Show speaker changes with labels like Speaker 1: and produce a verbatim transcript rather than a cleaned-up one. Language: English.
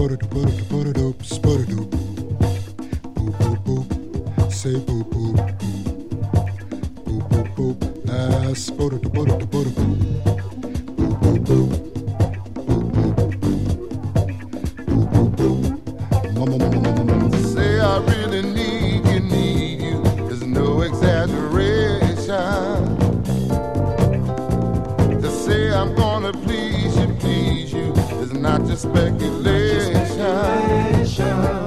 Speaker 1: Spudda-doop, spudda-doop. Boop, boop, boop. Say boop, boop. Boop, boop, boop. Ah, spudda-doop, spudda-doop, spudda-doop. Boop, boop, boop. Boop, boop, boop. Mama, mama, mama, mama.
Speaker 2: Say I really need you, need you. There's no exaggeration. To say I'm gonna please you, please you, is not just speculation.